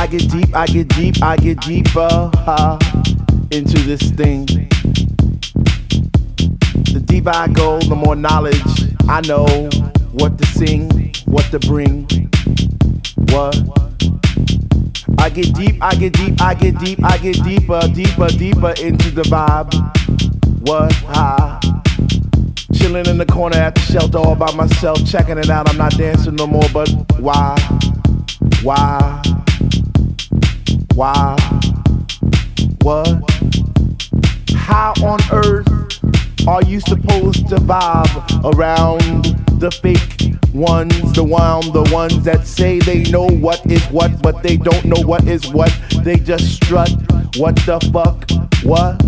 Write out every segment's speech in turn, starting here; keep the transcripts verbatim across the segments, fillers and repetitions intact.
get deep, I get deep, I get deeper uh, into this thing. The deeper I go, the more knowledge I know what to sing, what to bring. What? I get deep, I get deep, I get deep, I get deeper, deeper, deeper into the vibe. What? Ah. Chilling in the corner at the shelter all by myself, checking it out. I'm not dancing no more, but why? Why? Why? What? How on earth are you supposed to vibe around the fake ones, the one, the ones that say they know what is what, but they don't know what is what? They just strut. What the fuck? What?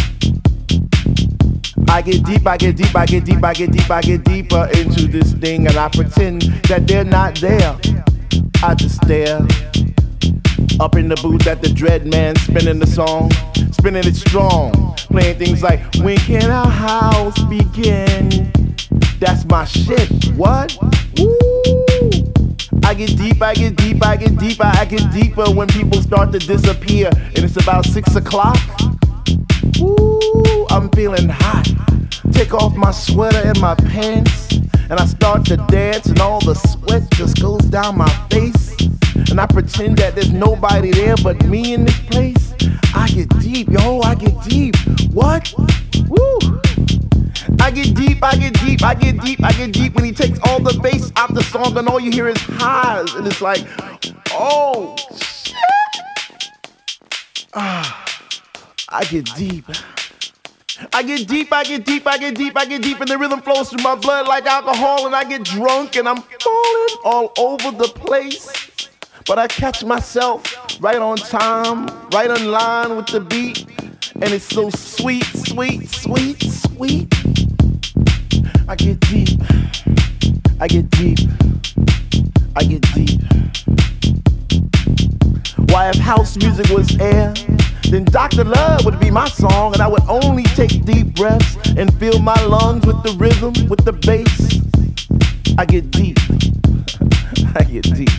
I get deep, I get deep, I get deep, I get deep, I get deeper into this thing, and I pretend that they're not there. I just stare up in the booth at the dread man spinning the song, spinning it strong, playing things like when can our house begin? That's my shit. What? Woo! I get deep, I get deep, I get deeper, I get deeper when people start to disappear, and it's about six o'clock. Ooh, I'm feeling hot. Take off my sweater and my pants, and I start to dance, and all the sweat just goes down my face. And I pretend that there's nobody there but me in this place. I get deep, yo, I get deep. What? Woo! I get deep, I get deep, I get deep, I get deep when he takes all the bass out the song, and all you hear is highs, and it's like, oh shit! Ah. I get deep. I get deep, I get deep, I get deep, I get deep, and the rhythm flows through my blood like alcohol, and I get drunk, and I'm falling all over the place. But I catch myself right on time, right on line with the beat, and it's so sweet, sweet, sweet, sweet. I get deep, I get deep, I get deep. Why, if house music was air, then Doctor Love would be my song, and I would only take deep breaths and fill my lungs with the rhythm, with the bass. I get deep. I get deep.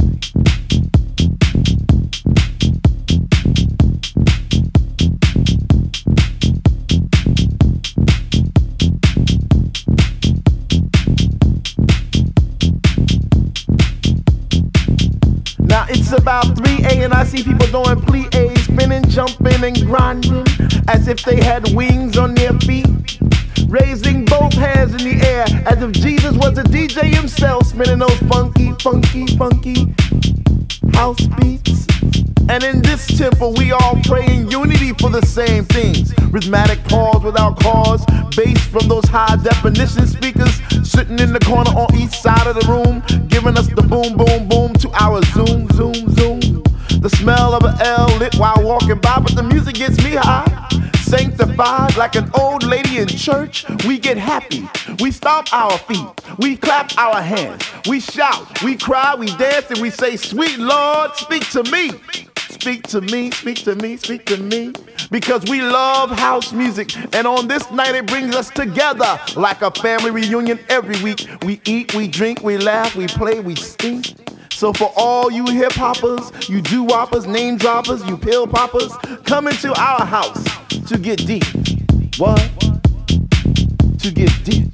Now it's about three A and I see people doing plie, spinning, jumping, and grinding as if they had wings on their feet, raising both hands in the air as if Jesus was a D J himself, spinning those funky, funky, funky house beats. And in this temple we all pray in unity for the same things. Rhythmic pause without cause, bass from those high definition speakers sitting in the corner on each side of the room, giving us the boom, boom, boom to our zoom, zoom, zoom. The smell of an L lit while walking by, but the music gets me high. Sanctified like an old lady in church, we get happy. We stomp our feet, we clap our hands, we shout, we cry, we dance, and we say, sweet Lord, speak to me. Speak to me, speak to me, speak to me. Because we love house music, and on this night it brings us together like a family reunion every week. We eat, we drink, we laugh, we play, we stink. So for all you hip hoppers, you doo-woppers, name droppers, you pill poppers, come into our house to get deep. What? To get deep.